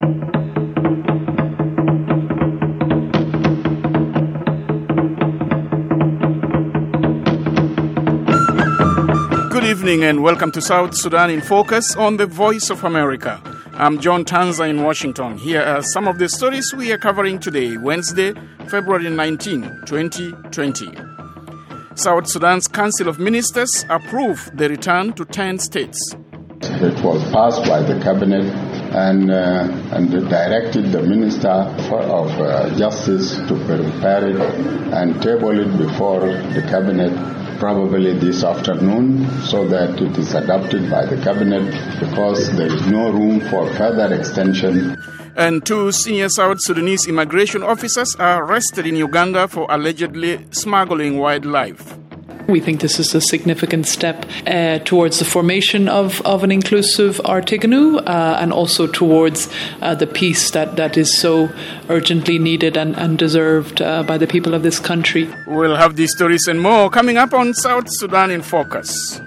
Good evening and welcome to South Sudan in Focus on the Voice of America. I'm John Tanza in Washington. Here are some of the stories we are covering today, Wednesday, February 19, 2020. South Sudan's Council of Ministers approved the return to 10 states. It was passed by the cabinet and directed the Minister of Justice to prepare it and table it before the cabinet probably this afternoon so that it is adopted by the cabinet because there is no room for further extension. And 2 senior South Sudanese immigration officers are arrested in Uganda for allegedly smuggling wildlife. We think this is a significant step towards the formation of an inclusive Artiganu and also towards the peace that is so urgently needed and deserved by the people of this country. We'll have these stories and more coming up on South Sudan in Focus.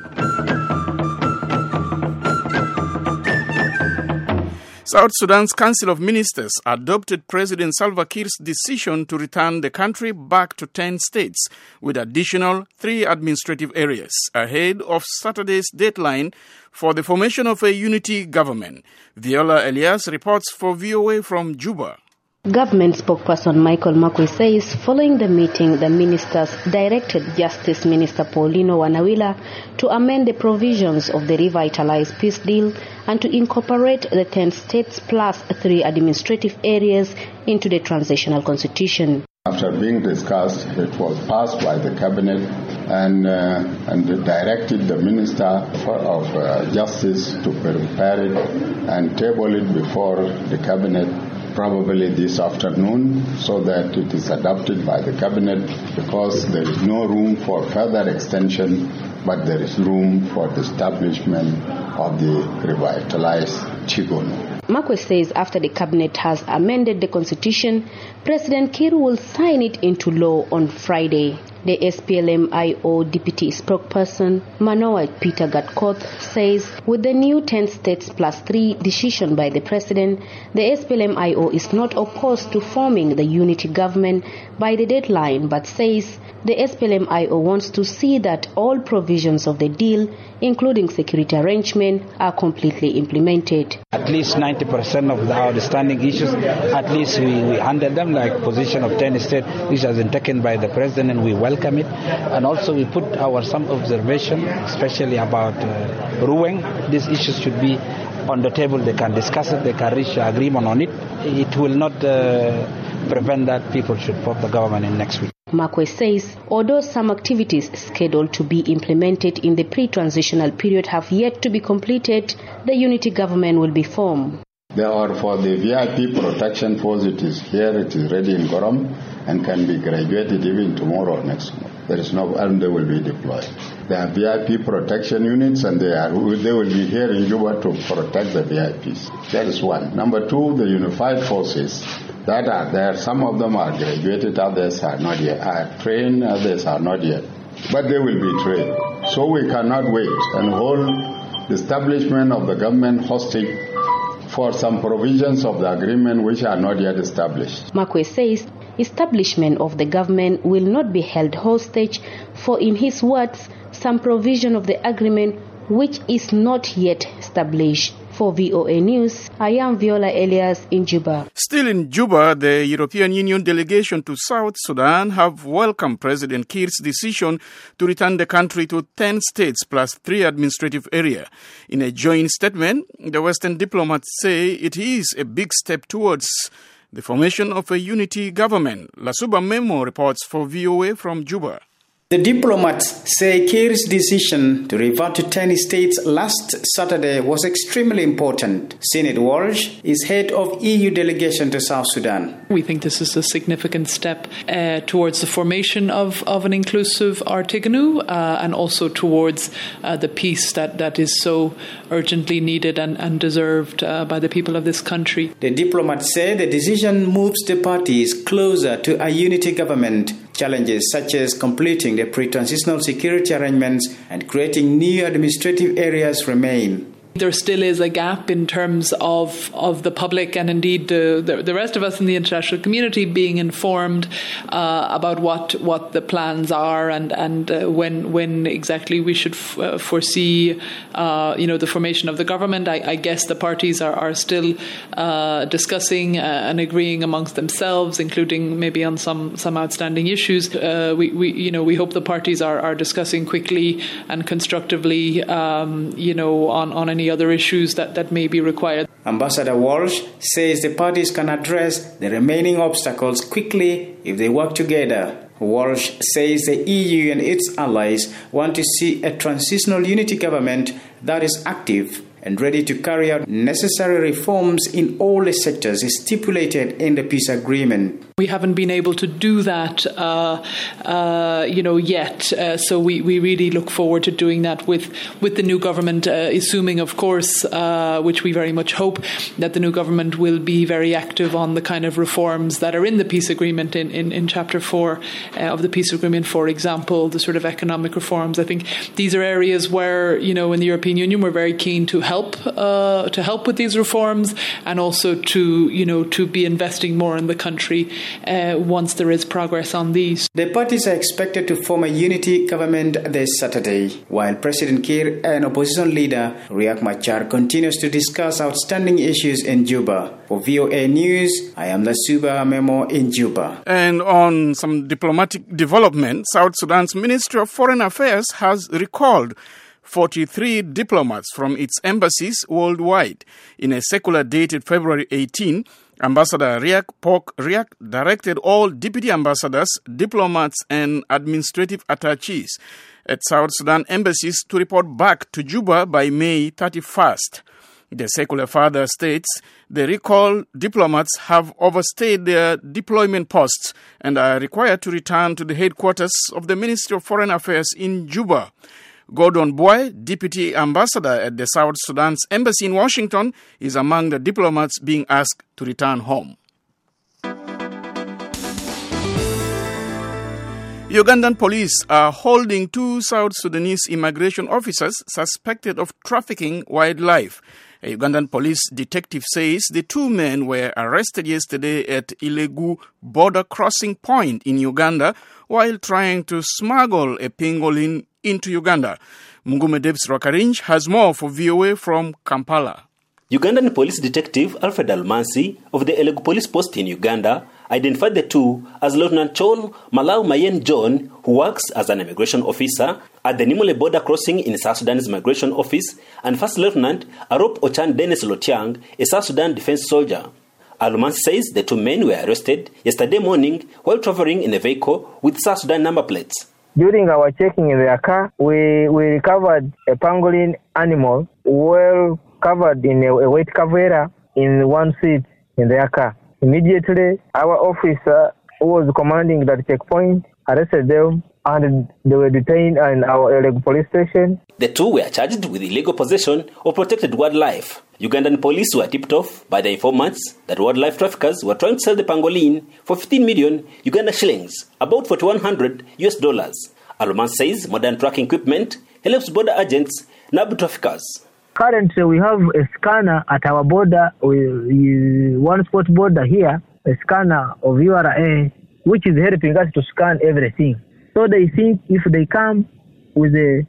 South Sudan's Council of Ministers adopted President Salva Kiir's decision to return the country back to 10 states with additional 3 administrative areas ahead of Saturday's deadline for the formation of a unity government. Viola Elias reports for VOA from Juba. Government spokesperson Michael Makwe says following the meeting, the ministers directed Justice Minister Paulino Wanawila to amend the provisions of the revitalized peace deal and to incorporate the 10 states plus 3 administrative areas into the transitional constitution. After being discussed, it was passed by the cabinet and directed the Minister of Justice to prepare it and table it before the cabinet probably this afternoon so that it is adopted by the cabinet because there is no room for further extension, but there is room for the establishment of the revitalized Chigonu. Makwe says after the cabinet has amended the constitution, President Kiir will sign it into law on Friday. The SPLM-IO deputy spokesperson Manoa Peter Gatkoth says with the new 10 states plus 3 decision by the president, the SPLM-IO is not opposed to forming the unity government by the deadline, but says the SPLM-IO wants to see that all provisions of the deal, including security arrangement, are completely implemented. At least 90% of the outstanding issues, at least we handle them, like position of 10 states, which has been taken by the president, and we welcome it. And also we put some observation, especially about Ruweng. These issues should be on the table. They can discuss it, they can reach agreement on it. It will not prevent that people should form the government in next week. Makwe says, although some activities scheduled to be implemented in the pre-transitional period have yet to be completed, the unity government will be formed. There are for the VIP protection force, it is here, it is ready in Gorom and can be graduated even tomorrow or next month. There is no, and they will be deployed. There are VIP protection units and they will be here in Juba to protect the VIPs. That is one. Number 2, the unified forces that are there, some of them are graduated, others are not yet, are trained, others are not yet. But they will be trained. So we cannot wait and hold the establishment of the government hostage for some provisions of the agreement which are not yet established. Makwe says establishment of the government will not be held hostage for, in his words, some provision of the agreement which is not yet established. For VOA News, I am Viola Elias in Juba. Still in Juba, the European Union delegation to South Sudan have welcomed President Kiir's decision to return the country to 10 states plus 3 administrative areas. In a joint statement, the Western diplomats say it is a big step towards the formation of a unity government. Lasuba Memo reports for VOA from Juba. The diplomats say Kiir's decision to revert to 10 states last Saturday was extremely important. Sinead Walsh is head of EU delegation to South Sudan. We think this is a significant step towards the formation of an inclusive Artiganu and also towards the peace that is so urgently needed and deserved by the people of this country. The diplomats say the decision moves the parties closer to a unity government. Challenges such as completing the pre-transitional security arrangements and creating new administrative areas remain. There still is a gap in terms of the public and indeed the rest of us in the international community being informed about what the plans are and when exactly we should foresee the formation of the government. I guess the parties are still discussing and agreeing amongst themselves, including maybe on some outstanding issues. We hope the parties are discussing quickly and constructively on any other issues that may be required. Ambassador Walsh says the parties can address the remaining obstacles quickly if they work together. Walsh says the EU and its allies want to see a transitional unity government that is active and ready to carry out necessary reforms in all the sectors stipulated in the peace agreement. We haven't been able to do that, yet. So we really look forward to doing that with the new government, assuming, of course, which we very much hope, that the new government will be very active on the kind of reforms that are in the peace agreement in Chapter 4 of the peace agreement, for example, the sort of economic reforms. I think these are areas where, in the European Union, we're very keen to help with these reforms and also to be investing more in the country once there is progress on these. The parties are expected to form a unity government this Saturday, while President Kiir and opposition leader Riek Machar continues to discuss outstanding issues in Juba. For VOA News, I am Lasuba Memo in Juba. And on some diplomatic development, South Sudan's Ministry of Foreign Affairs has recalled 43 diplomats from its embassies worldwide. In a circular dated February 18, Ambassador Riek directed all deputy ambassadors, diplomats and administrative attaches at South Sudan embassies to report back to Juba by May 31st. The circular further states the recalled diplomats have overstayed their deployment posts and are required to return to the headquarters of the Ministry of Foreign Affairs in Juba. Gordon Boy, Deputy Ambassador at the South Sudan's embassy in Washington, is among the diplomats being asked to return home. Ugandan police are holding 2 South Sudanese immigration officers suspected of trafficking wildlife. A Ugandan police detective says the 2 men were arrested yesterday at Ilegu border crossing point in Uganda while trying to smuggle a pangolin into Uganda. Mungume Debs Rakarinj has more for VOA from Kampala. Ugandan police detective Alfred Almansi of the Elegu police post in Uganda identified the 2 as Lieutenant Chol Malau Mayen John, who works as an immigration officer at the Nimule border crossing in South Sudan's Immigration Office, and First Lieutenant Arop Ochan Dennis Lotiang, a South Sudan defense soldier. Almansi says the 2 men were arrested yesterday morning while traveling in a vehicle with South Sudan number plates. During our checking in their car, we recovered a pangolin animal well covered in a wet cavera in one seat in their car. Immediately, our officer who was commanding that checkpoint arrested them and they were detained in our Elegu police station. The 2 were charged with illegal possession of protected wildlife. Ugandan police were tipped off by the informants that wildlife traffickers were trying to sell the pangolin for 15 million Uganda shillings, about $4,100 US. Alman says modern tracking equipment helps border agents nab traffickers. Currently, we have a scanner at our border, one spot border here, a scanner of URA, which is helping us to scan everything. So they think if they come with the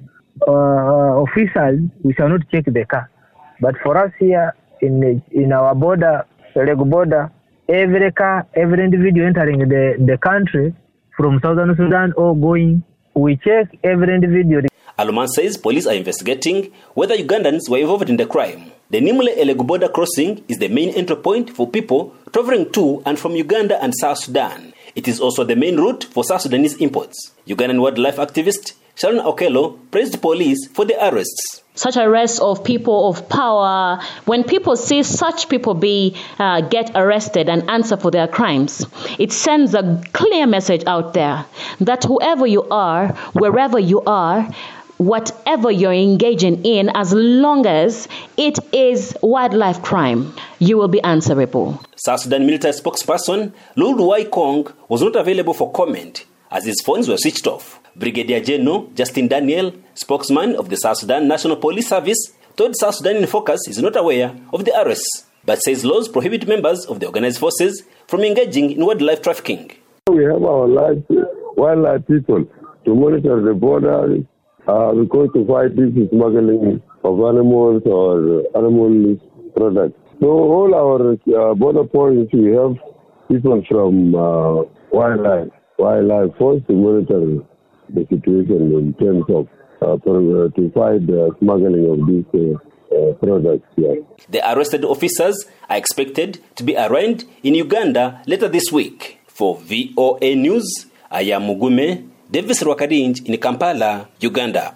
officers, we shall not check the car. But for us here in our border, the Elegu border, every car, every individual entering the country from Southern Sudan or going, we check every individual. Aluman says police are investigating whether Ugandans were involved in the crime. The Nimule Elegu border crossing is the main entry point for people traveling to and from Uganda and South Sudan. It is also the main route for South Sudanese imports. Ugandan wildlife activist Sharon Okello praised police for the arrests. Such arrests of people of power, when people see such people get arrested and answer for their crimes, it sends a clear message out there that whoever you are, wherever you are, whatever you're engaging in, as long as it is wildlife crime, you will be answerable. South Sudan military spokesperson Lulu Waikong was not available for comment as his phones were switched off. Brigadier General Justin Daniel, spokesman of the South Sudan National Police Service, told South Sudan in Focus is not aware of the arrests, but says laws prohibit members of the organized forces from engaging in wildlife trafficking. We have our wildlife people to monitor the border because to fight this smuggling of animals or animal products. So all our border points, we have people from wildlife force to monitor the situation in terms of to fight the smuggling of these products. Yeah. The arrested officers are expected to be arraigned in Uganda later this week. For VOA News, I am Mugume Davis Rwakarinj in Kampala, Uganda.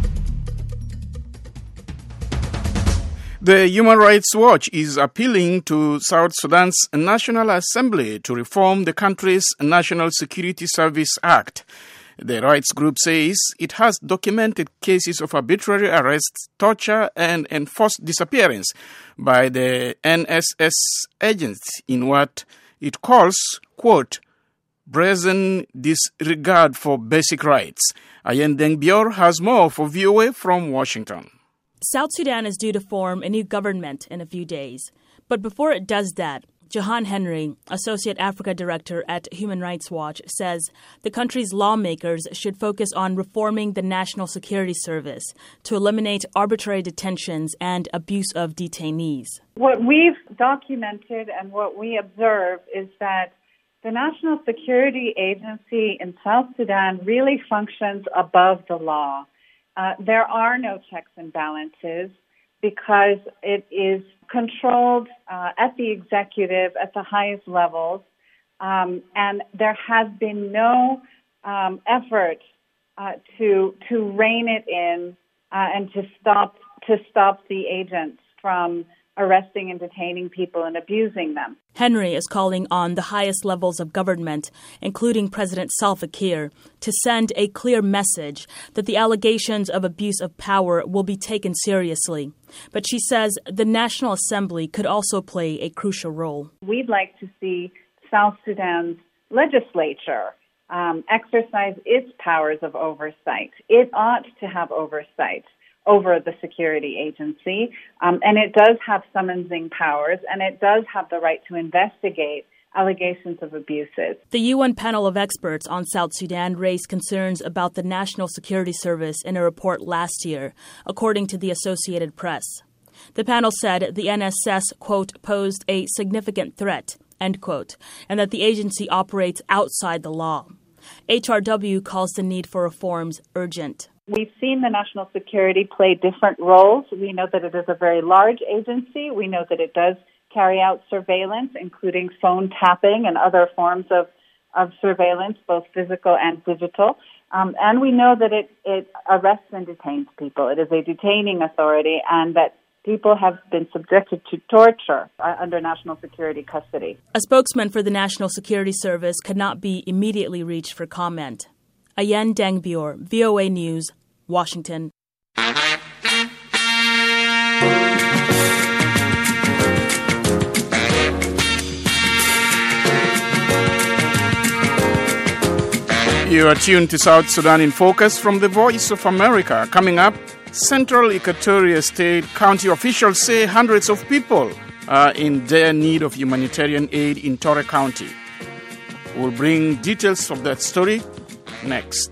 The Human Rights Watch is appealing to South Sudan's National Assembly to reform the country's National Security Service Act. The rights group says it has documented cases of arbitrary arrests, torture, and enforced disappearance by the NSS agents in what it calls, quote, brazen disregard for basic rights. Ayen Dengbior has more for VOA from Washington. South Sudan is due to form a new government in a few days. But before it does that, Johan Henry, Associate Africa Director at Human Rights Watch, says the country's lawmakers should focus on reforming the National Security Service to eliminate arbitrary detentions and abuse of detainees. What we've documented and what we observe is that the National Security Agency in South Sudan really functions above the law. There are no checks and balances because it is controlled at the executive, at the highest levels, and there has been no effort to rein it in and to stop the agents from arresting and detaining people and abusing them. Henry is calling on the highest levels of government, including President Salva Kiir, to send a clear message that the allegations of abuse of power will be taken seriously. But she says the National Assembly could also play a crucial role. We'd like to see South Sudan's legislature exercise its powers of oversight. It ought to have oversight over the security agency, and it does have summonsing powers, and it does have the right to investigate allegations of abuses. The UN panel of experts on South Sudan raised concerns about the National Security Service in a report last year, according to the Associated Press. The panel said the NSS, quote, posed a significant threat, end quote, and that the agency operates outside the law. HRW calls the need for reforms urgent. We've seen the national security play different roles. We know that it is a very large agency. We know that it does carry out surveillance, including phone tapping and other forms of surveillance, both physical and digital. And we know that it arrests and detains people. It is a detaining authority, and that people have been subjected to torture under national security custody. A spokesman for the National Security Service could not be immediately reached for comment. Ayen Dengbior, VOA News, Washington. You are tuned to South Sudan in Focus from the Voice of America. Coming up, Central Equatoria State County officials say hundreds of people are in dire need of humanitarian aid in Torre County. We'll bring details of that story next.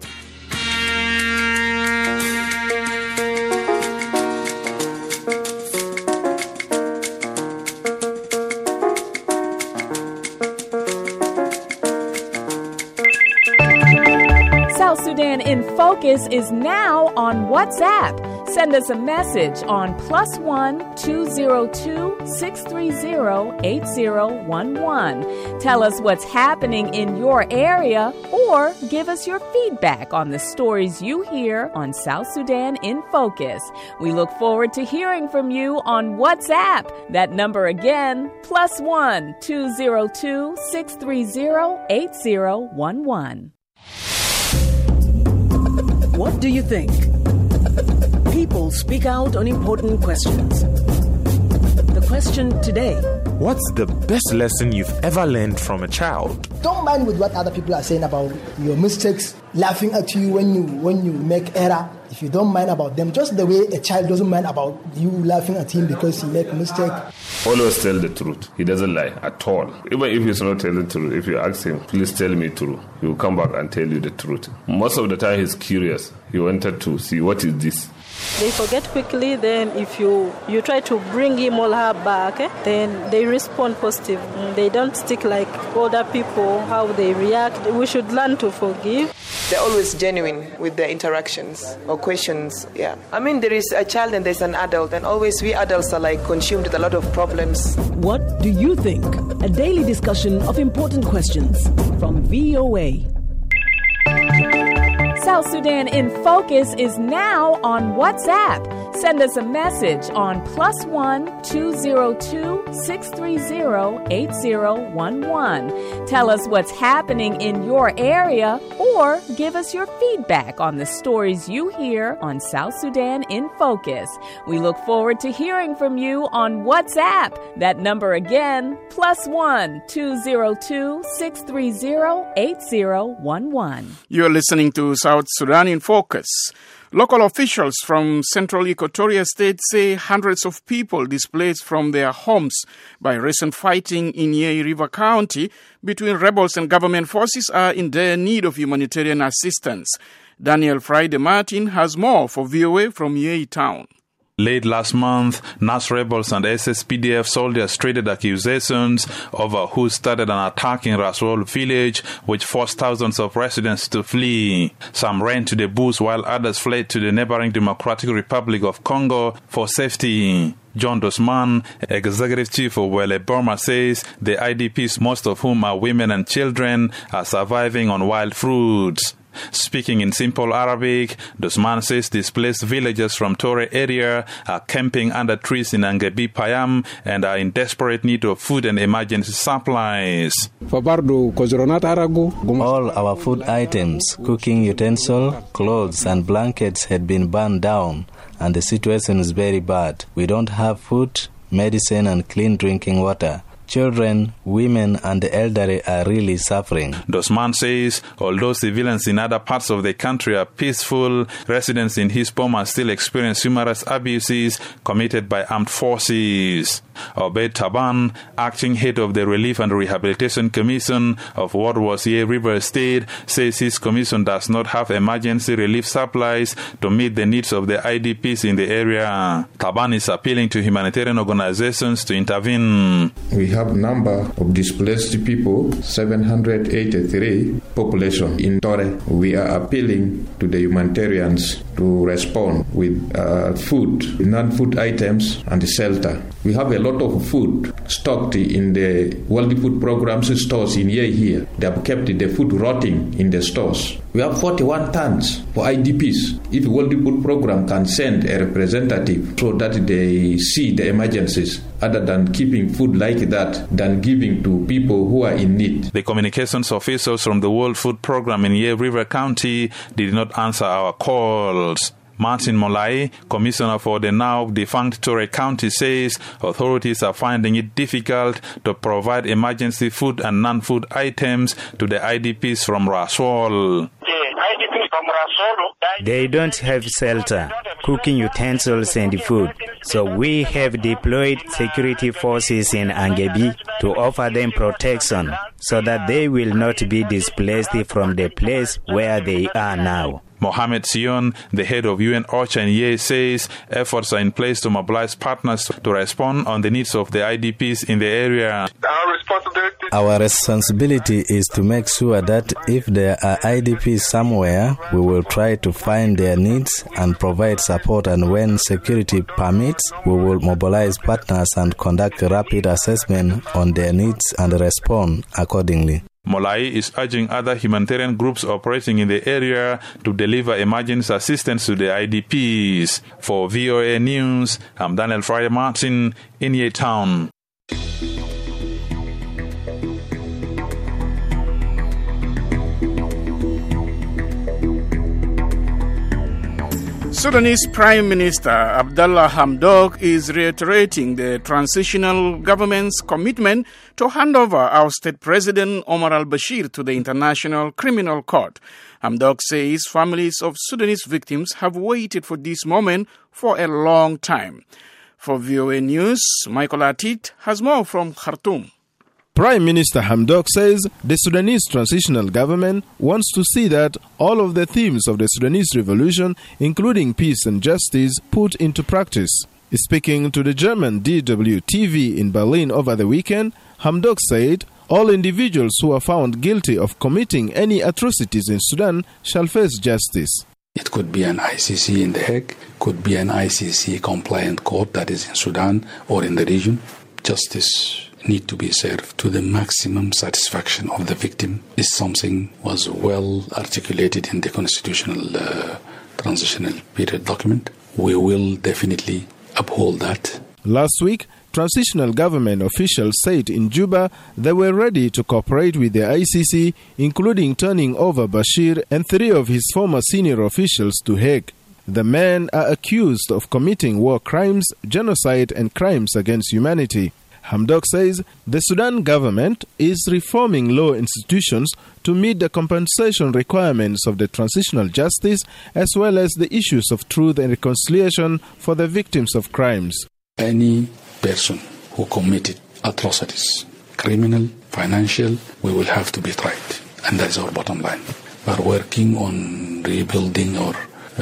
South Sudan in Focus is now on WhatsApp. Send us a message on +1 202 630 8011. Tell us what's happening in your area or give us your feedback on the stories you hear on South Sudan in Focus. We look forward to hearing from you on WhatsApp. That number again, +1 202 630 8011. What do you think? People speak out on important questions. The question today: What's the best lesson you've ever learned from a child? Don't mind with what other people are saying about your mistakes, laughing at you when you make error. If you don't mind about them, just the way a child doesn't mind about you laughing at him because he make a mistake. Always tell the truth. He doesn't lie at all. Even if he's not telling the truth, if you ask him, please tell me true, he will come back and tell you the truth. Most of the time he's curious. He wanted to see what is this. They forget quickly, then if you try to bring him or her back, then they respond positive. They don't stick like other people, how they react. We should learn to forgive. They're always genuine with their interactions or questions, yeah. I mean, there is a child and there's an adult, and always we adults are like consumed with a lot of problems. What do you think? A daily discussion of important questions from VOA. South Sudan in Focus is now on WhatsApp. Send us a message on +1 202 630 8011. Tell us what's happening in your area or give us your feedback on the stories you hear on South Sudan in Focus. We look forward to hearing from you on WhatsApp. That number again, +1 202 630 8011. You're listening to South Sudan in Focus. Local officials from central Equatoria State say hundreds of people displaced from their homes by recent fighting in Yei River County between rebels and government forces are in dire need of humanitarian assistance. Daniel Friday Martin has more for VOA from Yei town. Late last month, NAS rebels and SSPDF soldiers traded accusations over who started an attack in Raswal village, which forced thousands of residents to flee. Some ran to the bush while others fled to the neighboring Democratic Republic of Congo for safety. John Dosman, executive chief of Wele Burma, says the IDPs, most of whom are women and children, are surviving on wild fruits. Speaking in simple Arabic, Dosman says displaced villagers from Tore area are camping under trees in Angebi Payam and are in desperate need of food and emergency supplies. All our food items, cooking utensils, clothes and blankets had been burned down, and the situation is very bad. We don't have food, medicine and clean drinking water. Children, women and the elderly are really suffering. Dosman says although civilians in other parts of the country are peaceful, residents in his Poma still experience numerous abuses committed by armed forces. Obed Taban, acting head of the Relief and Rehabilitation Commission of what was Yei River State, says his commission does not have emergency relief supplies to meet the needs of the IDPs in the area. Taban is appealing to humanitarian organizations to intervene. We have number of displaced people, 783 population in Tore. We are appealing to the humanitarians to respond with food, non-food items and shelter. We have a lot of food stocked in the World Food Program's stores in Yei here. They have kept the food rotting in the stores. We have 41 tons for IDPs. If the World Food Program can send a representative so that they see the emergencies, other than keeping food like that, than giving to people who are in need. The communications officials from the World Food Program in Yei River County did not answer our calls. Martin Molai, commissioner for the now defunct Tore County, says authorities are finding it difficult to provide emergency food and non-food items to the IDPs from Raswal. They don't have shelter, cooking utensils and food. So we have deployed security forces in Angebi to offer them protection so that they will not be displaced from the place where they are now. Mohamed Sion, the head of UN OCHA in Yei, says efforts are in place to mobilize partners to respond on the needs of the IDPs in the area. Our responsibility is to make sure that if there are IDPs somewhere, we will try to find their needs and provide support, and when security permits, we will mobilize partners and conduct a rapid assessment on their needs and respond accordingly. Molai is urging other humanitarian groups operating in the area to deliver emergency assistance to the IDPs. For VOA News, I'm Daniel Friday Martin in Yei Town. Sudanese Prime Minister Abdallah Hamdok is reiterating the transitional government's commitment to hand over ousted President Omar al-Bashir to the International Criminal Court. Hamdok says families of Sudanese victims have waited for this moment for a long time. For VOA News, Michael Atit has more from Khartoum. Prime Minister Hamdok says the Sudanese transitional government wants to see that all of the themes of the Sudanese revolution, including peace and justice, put into practice. Speaking to the German DW TV in Berlin over the weekend, Hamdok said all individuals who are found guilty of committing any atrocities in Sudan shall face justice. It could be an ICC in The Hague, could be an ICC compliant court that is in Sudan or in the region. Justice need to be served to the maximum satisfaction of the victim. Is something was well articulated in the constitutional transitional period document. We will definitely uphold that. Last week, transitional government officials said in Juba they were ready to cooperate with the ICC, including turning over Bashir and 3 of his former senior officials to Hague. The men are accused of committing war crimes, genocide and crimes against humanity. Hamdok says the Sudan government is reforming law institutions to meet the compensation requirements of the transitional justice as well as the issues of truth and reconciliation for the victims of crimes. Any person who committed atrocities, criminal, financial, we will have to be tried. And that's our bottom line. We are working on rebuilding our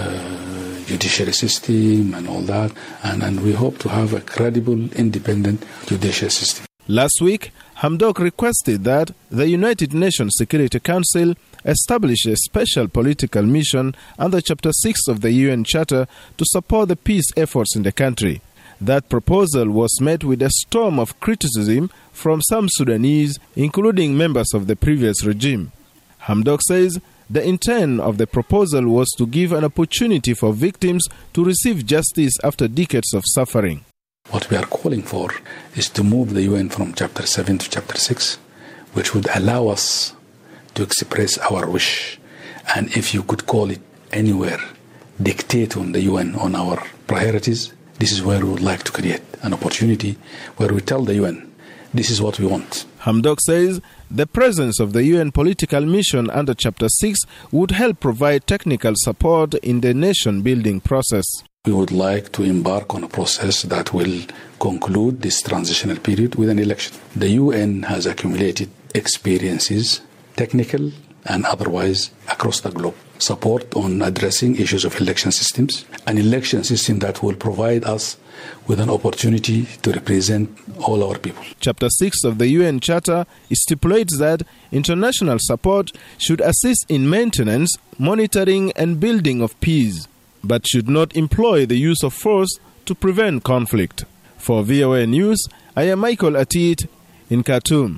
judiciary system and all that, and we hope to have a credible, independent judiciary system. Last week, Hamdok requested that the United Nations Security Council establish a special political mission under Chapter 6 of the UN Charter to support the peace efforts in the country. That proposal was met with a storm of criticism from some Sudanese, including members of the previous regime. Hamdok says the intent of the proposal was to give an opportunity for victims to receive justice after decades of suffering. What we are calling for is to move the UN from Chapter 7 to Chapter 6, which would allow us to express our wish. And if you could call it anywhere, dictate on the UN on our priorities, this is where we would like to create an opportunity where we tell the UN, this is what we want. Hamdok says the presence of the UN political mission under Chapter 6 would help provide technical support in the nation-building process. We would like to embark on a process that will conclude this transitional period with an election. The UN has accumulated experiences, technical and otherwise, across the globe. Support on addressing issues of election systems, an election system that will provide us with an opportunity to represent all our people. Chapter 6 of the UN Charter stipulates that international support should assist in maintenance, monitoring and building of peace, but should not employ the use of force to prevent conflict. For VOA News, I am Michael Atit in Khartoum.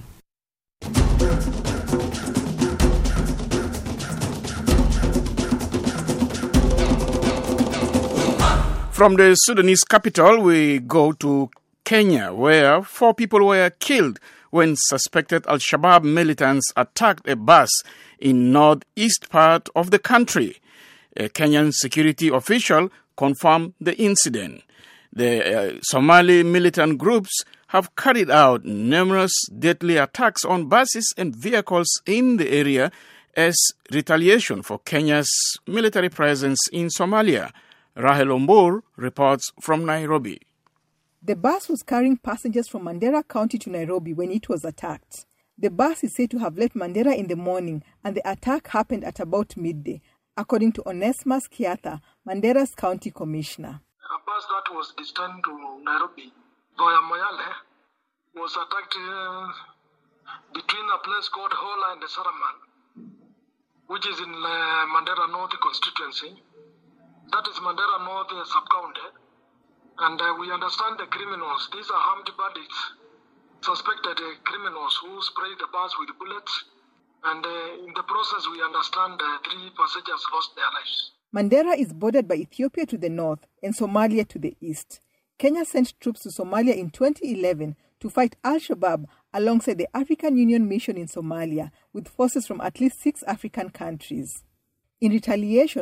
From the Sudanese capital, we go to Kenya, where 4 people were killed when suspected Al-Shabaab militants attacked a bus in northeast part of the country. A Kenyan security official confirmed the incident. The Somali militant groups have carried out numerous deadly attacks on buses and vehicles in the area as retaliation for Kenya's military presence in Somalia. Rahel Ombur reports from Nairobi. The bus was carrying passengers from Mandera County to Nairobi when it was attacked. The bus is said to have left Mandera in the morning, and the attack happened at about midday, according to Onesmus Kiatha, Mandera's county commissioner. A bus that was destined to Nairobi via Moyale was attacked between a place called Hola and Saraman, which is in Mandera North constituency. That is Mandera North sub-county. And we understand the criminals. These are armed bandits, suspected criminals who sprayed the bus with bullets. And in the process, we understand 3 passengers lost their lives. Mandera is bordered by Ethiopia to the north and Somalia to the east. Kenya sent troops to Somalia in 2011 to fight Al-Shabaab alongside the African Union mission in Somalia with forces from at least 6 African countries. In retaliation,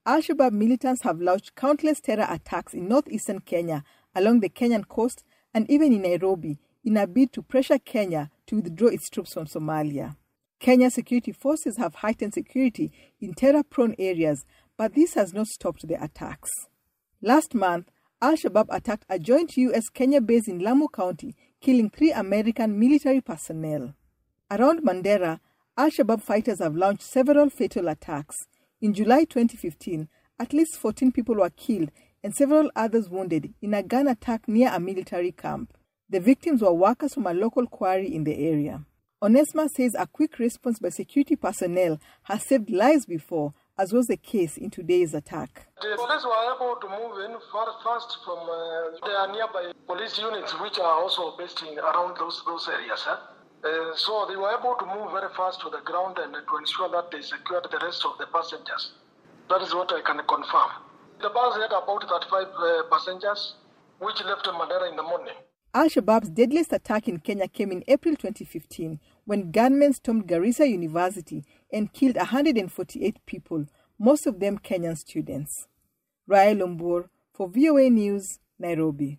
Al-Shabaab militants have launched countless terror attacks in northeastern Kenya, along the Kenyan coast, and even in Nairobi, in a bid to pressure Kenya to withdraw its troops from Somalia. Kenya security forces have heightened security in terror-prone areas, but this has not stopped the attacks. Last month, Al-Shabaab attacked a joint U.S.-Kenya base in Lamu County, killing 3 American military personnel. Around Mandera, Al-Shabaab fighters have launched several fatal attacks. In July 2015, at least 14 people were killed and several others wounded in a gun attack near a military camp. The victims were workers from a local quarry in the area. Onesma says a quick response by security personnel has saved lives before, as was the case in today's attack. The police were able to move in fast from their nearby police units, which are also based around those areas. So they were able to move very fast to the ground and to ensure that they secured the rest of the passengers. That is what I can confirm. The bus had about 35 passengers, which left Mandera in the morning. Al-Shabaab's deadliest attack in Kenya came in April 2015 when gunmen stormed Garissa University and killed 148 people, most of them Kenyan students. Raya Lombor for VOA News, Nairobi.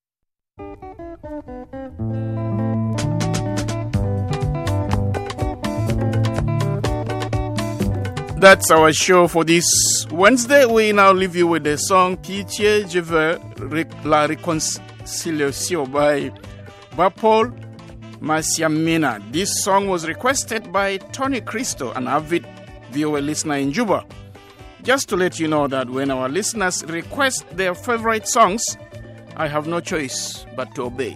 That's our show for this Wednesday. We now leave you with the song Pitié, je veux la réconciliation by Bapol Masiamina. This song was requested by Tony Cristo, an avid VOA listener in Juba. Just to let you know that when our listeners request their favorite songs, I have no choice but to obey.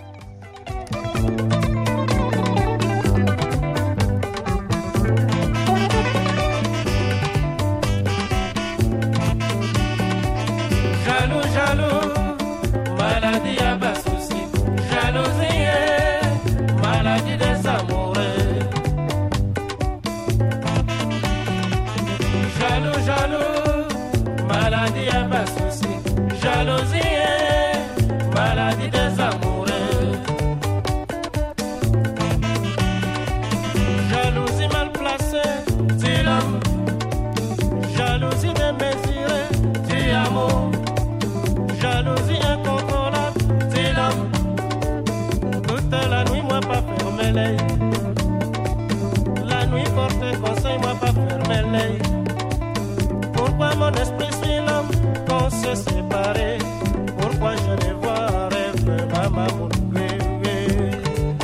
La nuit porte conseil, moi pas fermer l'œil. Pourquoi mon esprit suit l'homme qu'on se séparait? Pourquoi je les vois rêver, maman, mon bébé?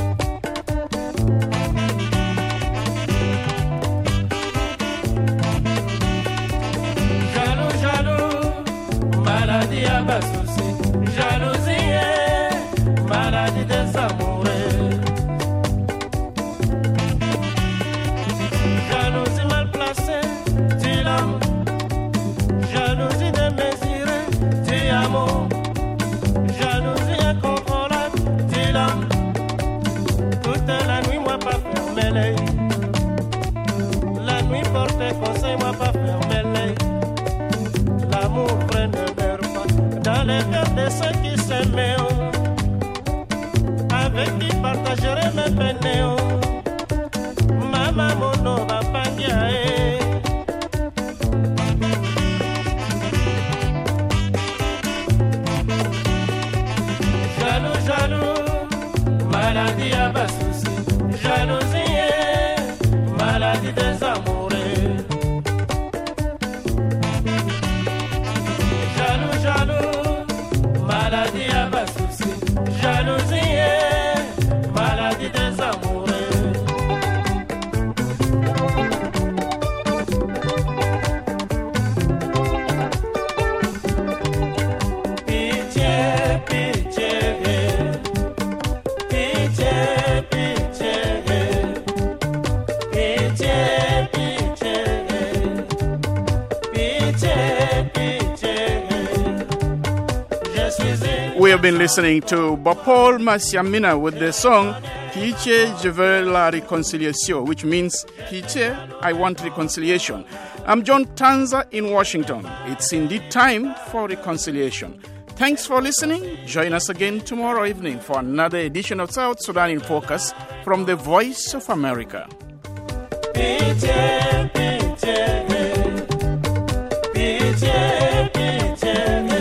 Jaloux, jaloux, maladie à bas souci. Jalousie, maladie des amoureux. La nuit porte conseil, moi pas fermer l'œil. L'amour près ne meurt pas dans les cœurs de ceux qui s'aiment, avec qui partagerai mes peines. Maman, mon nom va pas guérir. Jaloux, jaloux, maladie à bas souci. Jalousie, maladie des amoureux. Jaloux, jaloux, maladie à bas souci. Jalousie, maladie des amoureux. Pitié, pitié, pitié, pitié. We have been listening to Bapol Masiamina with the song Pitié, je veux la réconciliation, which means Pitié, I want reconciliation. I'm John Tanza in Washington. It's indeed time for reconciliation. Thanks for listening. Join us again tomorrow evening for another edition of South Sudan in Focus from the Voice of America. Pitié, pitié, pitié. pitié.